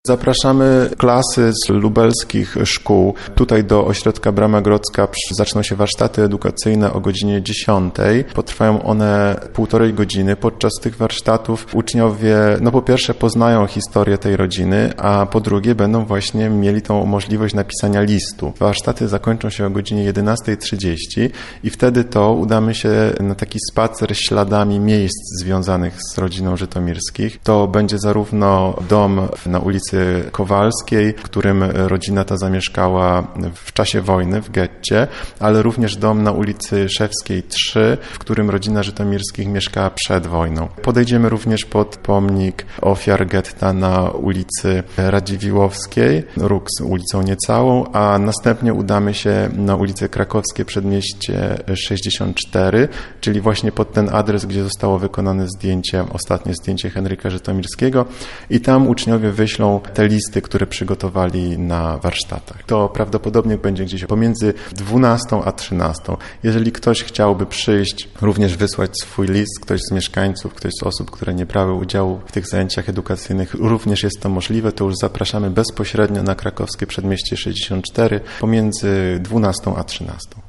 Zapraszamy klasy z lubelskich szkół. Tutaj do ośrodka Brama Grodzka zaczną się warsztaty edukacyjne o godzinie 10. Potrwają one 1,5 godziny. Podczas tych warsztatów uczniowie, po pierwsze poznają historię tej rodziny, a po drugie będą właśnie mieli tą możliwość napisania listu. Warsztaty zakończą się o godzinie 11:30 i wtedy to udamy się na taki spacer śladami miejsc związanych z rodziną Żytomirskich. To będzie zarówno dom na ulicy Kowalskiej, w którym rodzina ta zamieszkała w czasie wojny w getcie, ale również dom na ulicy Szewskiej 3, w którym rodzina Żytomirskich mieszkała przed wojną. Podejdziemy również pod pomnik ofiar getta na ulicy Radziwiłłowskiej, róg z ulicą Niecałą, a następnie udamy się na ulicę Krakowskie Przedmieście 64, czyli właśnie pod ten adres, gdzie zostało wykonane ostatnie zdjęcie Henryka Żytomirskiego i tam uczniowie wyślą te listy, które przygotowali na warsztatach. To prawdopodobnie będzie gdzieś pomiędzy 12 a 13. Jeżeli ktoś chciałby przyjść, również wysłać swój list, ktoś z mieszkańców, ktoś z osób, które nie brały udziału w tych zajęciach edukacyjnych, również jest to możliwe, to już zapraszamy bezpośrednio na Krakowskie Przedmieście 64 pomiędzy 12 a 13.